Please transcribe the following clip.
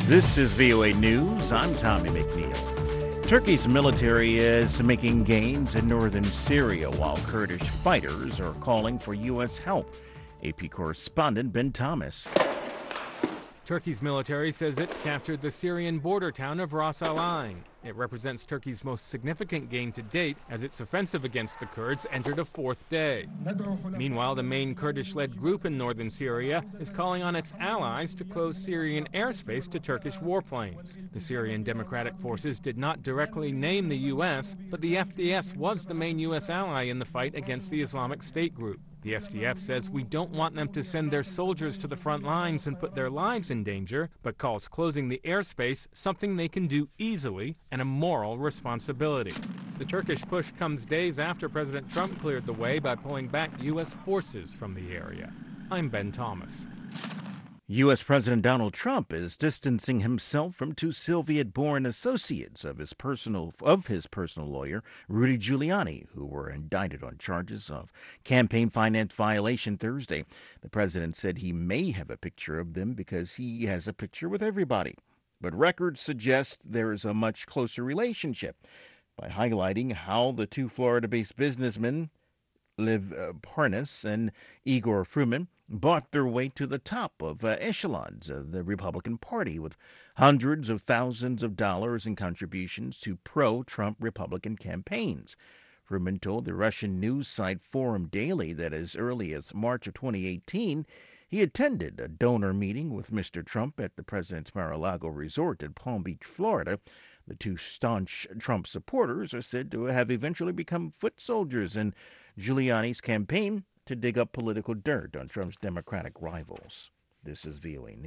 This is VOA News. I'm Tommy McNeil. Turkey's military is making gains in northern Syria while Kurdish fighters are calling for U.S. help. AP correspondent Ben Thomas. Turkey's military says it's captured the Syrian border town of Ras Al Ain. It represents Turkey's most significant gain to date as its offensive against the Kurds entered a fourth day. Meanwhile, the main Kurdish-led group in northern Syria is calling on its allies to close Syrian airspace to Turkish warplanes. The Syrian Democratic Forces did not directly name the U.S., but the FDS was the main U.S. ally in the fight against the Islamic State group. The SDF says we don't want them to send their soldiers to the front lines and put their lives in danger, but calls closing the airspace something they can do easily and a moral responsibility. The Turkish push comes days after President Trump cleared the way by pulling back U.S. forces from the area. I'm Ben Thomas. U.S. President Donald Trump is distancing himself from two Soviet-born associates of his personal lawyer, Rudy Giuliani, who were indicted on charges of campaign finance violation Thursday. The president said he may have a picture of them because he has a picture with everybody. But records suggest there is a much closer relationship by highlighting how the two Florida-based businessmen, Liv Parnas and Igor Fruman, bought their way to the top of echelons of the Republican Party with hundreds of thousands of dollars in contributions to pro-Trump Republican campaigns. Fruman told the Russian news site Forum Daily that as early as March of 2018, he attended a donor meeting with Mr. Trump at the president's Mar-a-Lago resort in Palm Beach, Florida. The two staunch Trump supporters are said to have eventually become foot soldiers in Giuliani's campaign to dig up political dirt on Trump's Democratic rivals. This is VOA News.